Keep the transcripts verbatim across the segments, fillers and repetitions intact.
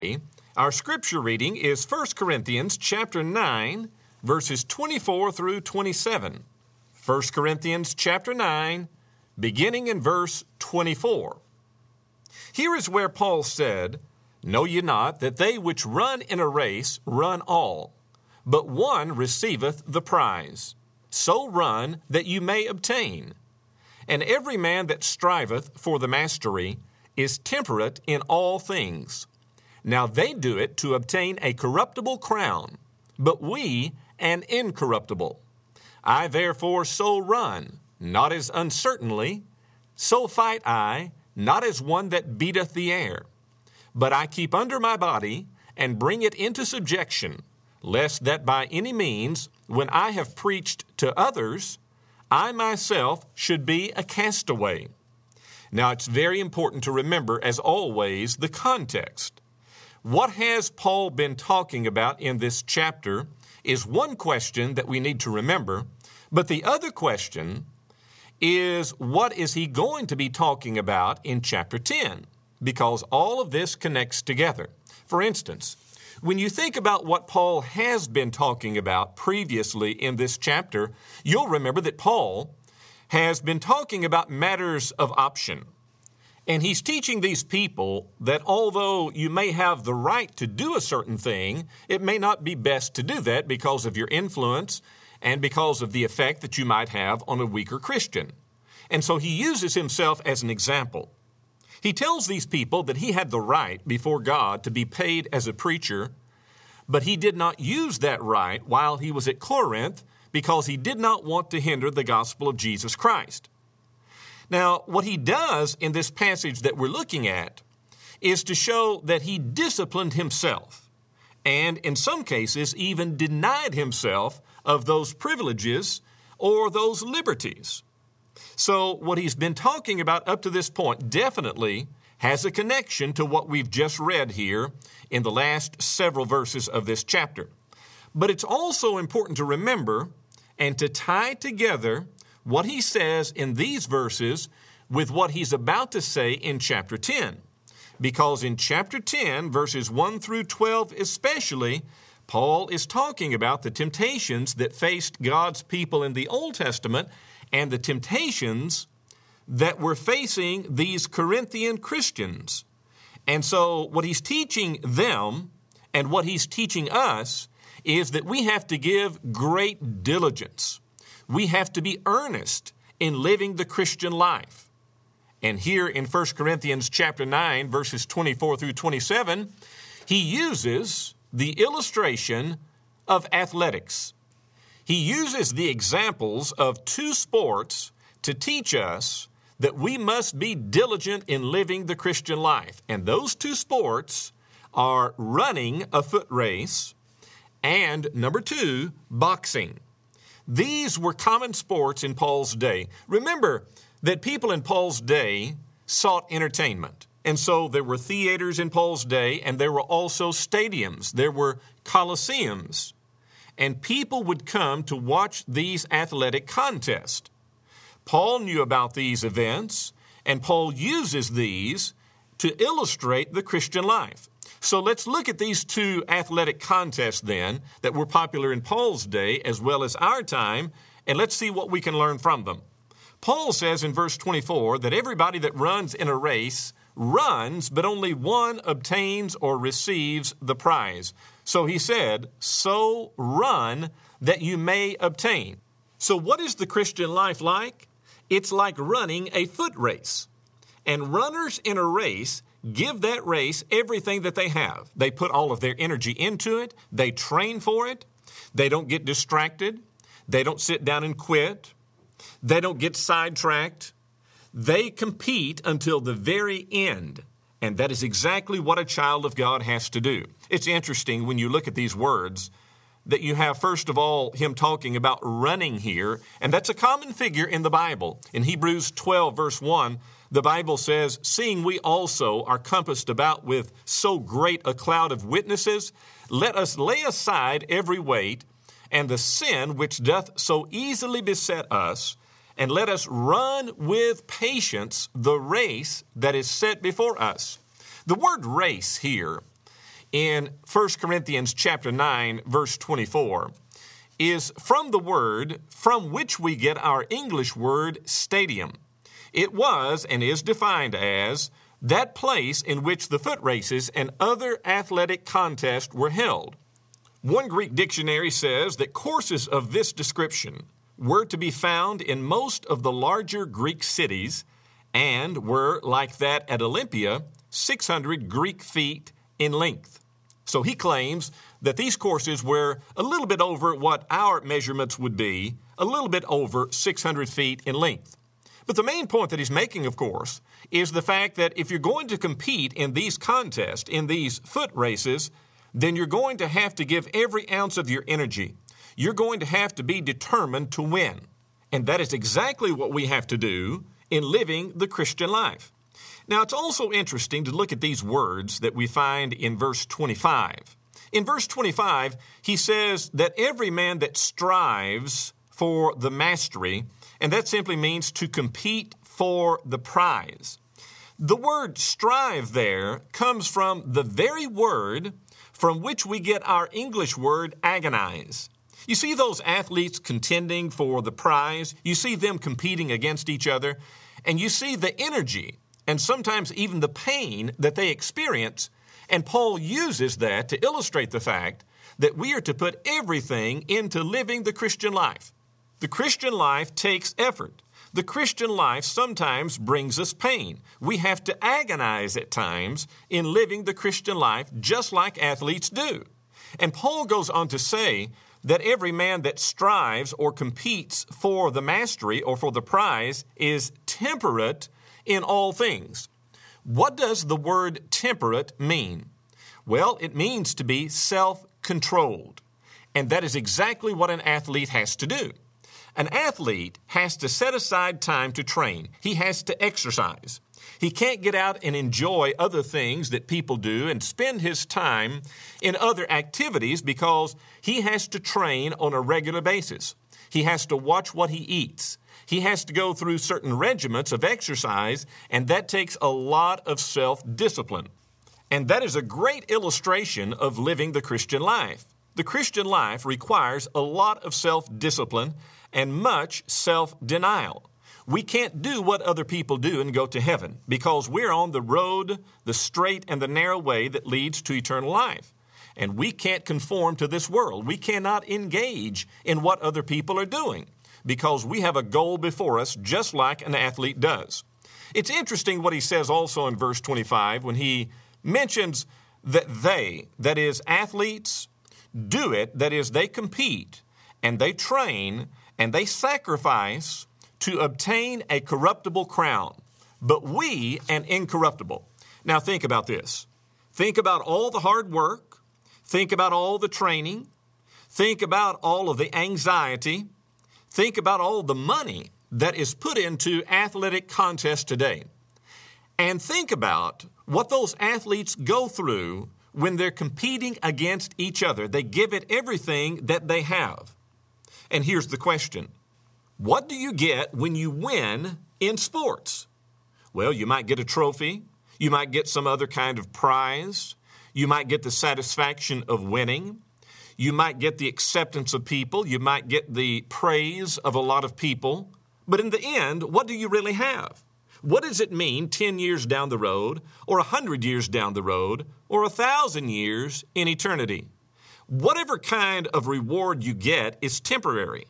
Our scripture reading is First Corinthians chapter nine, verses twenty-four through twenty-seven. First Corinthians chapter nine, beginning in verse twenty-four. Here is where Paul said, "Know ye not that they which run in a race run all, but one receiveth the prize? So run that you may obtain. And every man that striveth for the mastery is temperate in all things. Now they do it to obtain a corruptible crown, but we an incorruptible. I therefore so run, not as uncertainly, so fight I, not as one that beateth the air. But I keep under my body, and bring it into subjection, lest that by any means, when I have preached to others, I myself should be a castaway." Now it's very important to remember, as always, the context. What has Paul been talking about in this chapter is one question that we need to remember, but the other question is, what is he going to be talking about in chapter ten? Because all of this connects together. For instance, when you think about what Paul has been talking about previously in this chapter, you'll remember that Paul has been talking about matters of option. And he's teaching these people that although you may have the right to do a certain thing, it may not be best to do that because of your influence and because of the effect that you might have on a weaker Christian. And so he uses himself as an example. He tells these people that he had the right before God to be paid as a preacher, but he did not use that right while he was at Corinth because he did not want to hinder the gospel of Jesus Christ. Now, what he does in this passage that we're looking at is to show that he disciplined himself and, in some cases, even denied himself of those privileges or those liberties. So what he's been talking about up to this point definitely has a connection to what we've just read here in the last several verses of this chapter. But it's also important to remember and to tie together what he says in these verses with what he's about to say in chapter ten. Because in chapter ten, verses one through twelve especially, Paul is talking about the temptations that faced God's people in the Old Testament and the temptations that were facing these Corinthian Christians. And so what he's teaching them and what he's teaching us is that we have to give great diligence. We have to be earnest in living the Christian life. And here in First Corinthians chapter nine, verses twenty-four through twenty-seven, he uses the illustration of athletics. He uses the examples of two sports to teach us that we must be diligent in living the Christian life. And those two sports are running a foot race and, number two, boxing. These were common sports in Paul's day. Remember that people in Paul's day sought entertainment. And so there were theaters in Paul's day, and there were also stadiums. There were coliseums. And people would come to watch these athletic contests. Paul knew about these events, and Paul uses these to illustrate the Christian life. So let's look at these two athletic contests then that were popular in Paul's day as well as our time, and let's see what we can learn from them. Paul says in verse twenty-four that everybody that runs in a race runs, but only one obtains or receives the prize. So he said, so run that you may obtain. So what is the Christian life like? It's like running a foot race. And runners in a race give that race everything that they have. They put all of their energy into it. They train for it. They don't get distracted. They don't sit down and quit. They don't get sidetracked. They compete until the very end. And that is exactly what a child of God has to do. It's interesting when you look at these words that you have, first of all, him talking about running here. And that's a common figure in the Bible. In Hebrews twelve, verse one, the Bible says, "Seeing we also are compassed about with so great a cloud of witnesses, let us lay aside every weight and the sin which doth so easily beset us, and let us run with patience the race that is set before us." The word race here in First Corinthians chapter nine, verse twenty-four, is from the word from which we get our English word stadium. It was and is defined as that place in which the foot races and other athletic contests were held. One Greek dictionary says that courses of this description were to be found in most of the larger Greek cities and were, like that at Olympia, six hundred Greek feet in length. So he claims that these courses were a little bit over what our measurements would be, a little bit over six hundred feet in length. But the main point that he's making, of course, is the fact that if you're going to compete in these contests, in these foot races, then you're going to have to give every ounce of your energy. You're going to have to be determined to win. And that is exactly what we have to do in living the Christian life. Now, it's also interesting to look at these words that we find in verse twenty-five. In verse twenty-five, he says that every man that strives for the mastery, and that simply means to compete for the prize. The word strive there comes from the very word from which we get our English word agonize. You see those athletes contending for the prize, you see them competing against each other, and you see the energy and sometimes even the pain that they experience, and Paul uses that to illustrate the fact that we are to put everything into living the Christian life. The Christian life takes effort. The Christian life sometimes brings us pain. We have to agonize at times in living the Christian life just like athletes do. And Paul goes on to say that every man that strives or competes for the mastery or for the prize is temperate in all things. What does the word temperate mean? Well, it means to be self-controlled. And that is exactly what an athlete has to do. An athlete has to set aside time to train. He has to exercise. He can't get out and enjoy other things that people do and spend his time in other activities because he has to train on a regular basis. He has to watch what he eats. He has to go through certain regiments of exercise, and that takes a lot of self-discipline. And that is a great illustration of living the Christian life. The Christian life requires a lot of self-discipline and much self-denial. We can't do what other people do and go to heaven because we're on the road, the straight and the narrow way that leads to eternal life. And we can't conform to this world. We cannot engage in what other people are doing because we have a goal before us just like an athlete does. It's interesting what he says also in verse twenty-five when he mentions that they, that is athletes, do it, that is they compete and they train and they sacrifice to obtain a corruptible crown, but we an incorruptible. Now think about this. Think about all the hard work. Think about all the training. Think about all of the anxiety. Think about all the money that is put into athletic contests today. And think about what those athletes go through when they're competing against each other. They give it everything that they have. And here's the question. What do you get when you win in sports? Well, you might get a trophy. You might get some other kind of prize. You might get the satisfaction of winning. You might get the acceptance of people. You might get the praise of a lot of people. But in the end, what do you really have? What does it mean ten years down the road, or one hundred years down the road, or one thousand years in eternity? Whatever kind of reward you get is temporary.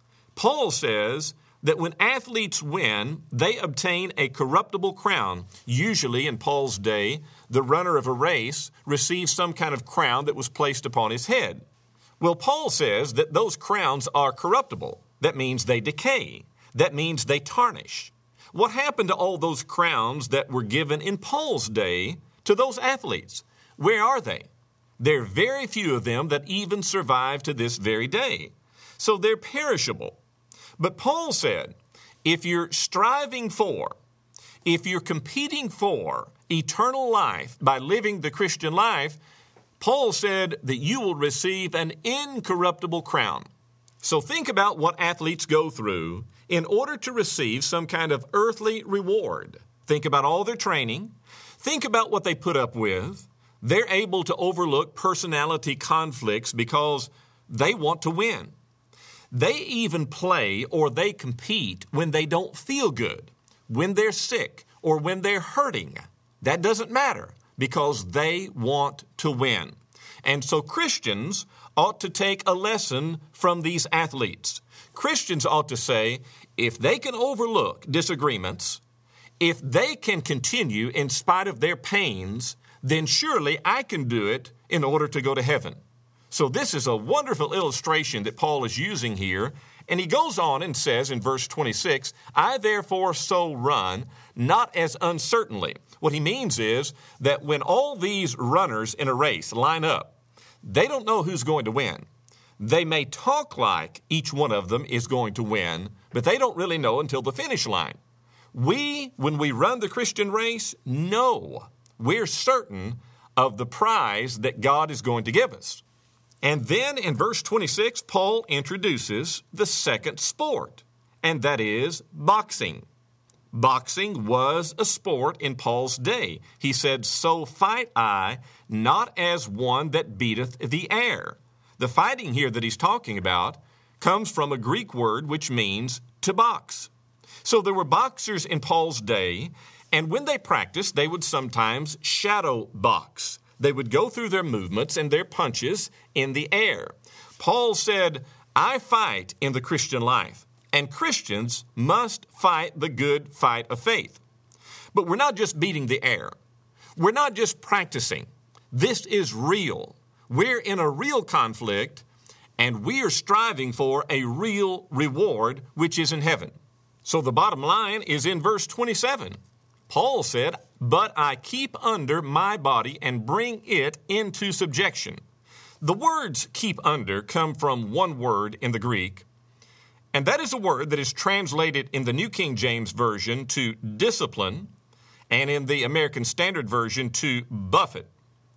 Paul says that when athletes win, they obtain a corruptible crown. Usually in Paul's day, the runner of a race receives some kind of crown that was placed upon his head. Well, Paul says that those crowns are corruptible. That means they decay. That means they tarnish. What happened to all those crowns that were given in Paul's day to those athletes? Where are they? There are very few of them that even survive to this very day. So they're perishable. But Paul said, if you're striving for, if you're competing for eternal life by living the Christian life, Paul said that you will receive an incorruptible crown. So think about what athletes go through in order to receive some kind of earthly reward. Think about all their training. Think about what they put up with, They're able to overlook personality conflicts because they want to win. They even play or they compete when they don't feel good, when they're sick, or when they're hurting. That doesn't matter because they want to win. And so Christians ought to take a lesson from these athletes. Christians ought to say, if they can overlook disagreements, if they can continue in spite of their pains, then surely I can do it in order to go to heaven. So this is a wonderful illustration that Paul is using here. And he goes on and says in verse twenty-six, I therefore so run, not as uncertainly. What he means is that when all these runners in a race line up, they don't know who's going to win. They may talk like each one of them is going to win, but they don't really know until the finish line. We, when we run the Christian race, know we're certain of the prize that God is going to give us. And then in verse twenty-six, Paul introduces the second sport, and that is boxing. Boxing was a sport in Paul's day. He said, so fight I, not as one that beateth the air. The fighting here that he's talking about comes from a Greek word which means to box. So there were boxers in Paul's day, and when they practiced, they would sometimes shadow box. They would go through their movements and their punches in the air. Paul said, I fight in the Christian life, and Christians must fight the good fight of faith. But we're not just beating the air. We're not just practicing. This is real. We're in a real conflict, and we are striving for a real reward, which is in heaven. So the bottom line is in verse twenty-seven. Paul said, but I keep under my body and bring it into subjection. The words keep under come from one word in the Greek, and that is a word that is translated in the New King James Version to discipline, and in the American Standard Version to buffet.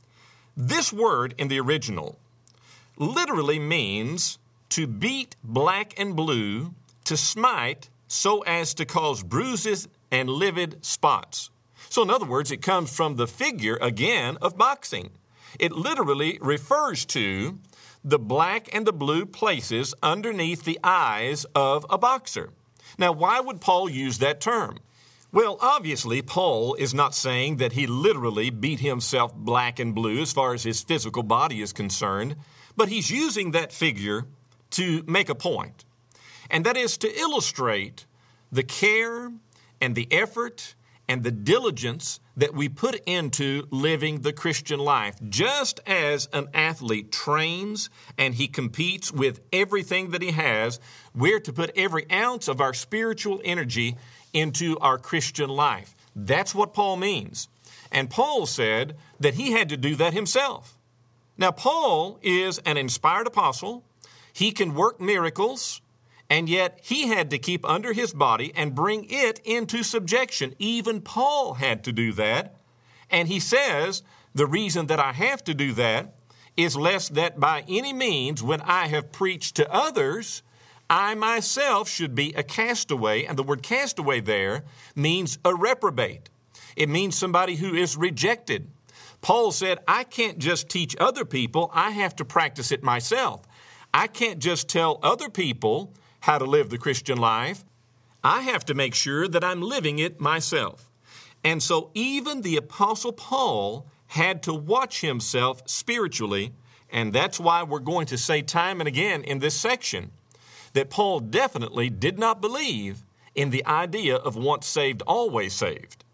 This word in the original literally means to beat black and blue, to smite so as to cause bruises and livid spots. So in other words, it comes from the figure, again, of boxing. It literally refers to the black and the blue places underneath the eyes of a boxer. Now, why would Paul use that term? Well, obviously, Paul is not saying that he literally beat himself black and blue as far as his physical body is concerned, but he's using that figure to make a point, and that is to illustrate the care and the effort and the diligence that we put into living the Christian life. Just as an athlete trains and he competes with everything that he has, we're to put every ounce of our spiritual energy into our Christian life. That's what Paul means. And Paul said that he had to do that himself. Now, Paul is an inspired apostle. He can work miracles, and yet he had to keep under his body and bring it into subjection. Even Paul had to do that. And he says, the reason that I have to do that is lest that by any means, when I have preached to others, I myself should be a castaway. And the word castaway there means a reprobate. It means somebody who is rejected. Paul said, I can't just teach other people. I have to practice it myself. I can't just tell other people how to live the Christian life. I have to make sure that I'm living it myself. And so even the Apostle Paul had to watch himself spiritually, and that's why we're going to say time and again in this section that Paul definitely did not believe in the idea of once saved, always saved.